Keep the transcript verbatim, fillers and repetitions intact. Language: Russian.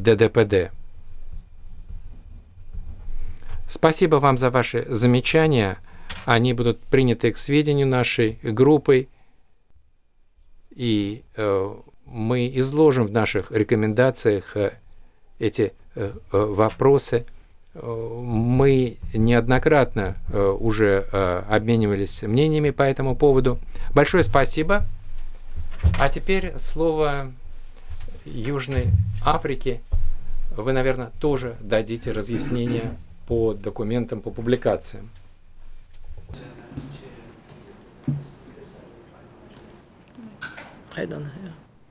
Д Д П Д. Спасибо вам за ваши замечания. Они будут приняты к сведению нашей группой, и э, мы изложим в наших рекомендациях э, эти э, вопросы. Мы неоднократно э, уже э, обменивались мнениями по этому поводу. Большое спасибо. А теперь слово Южной Африке. Вы, наверное, тоже дадите разъяснение по документам, по публикациям. I don't have.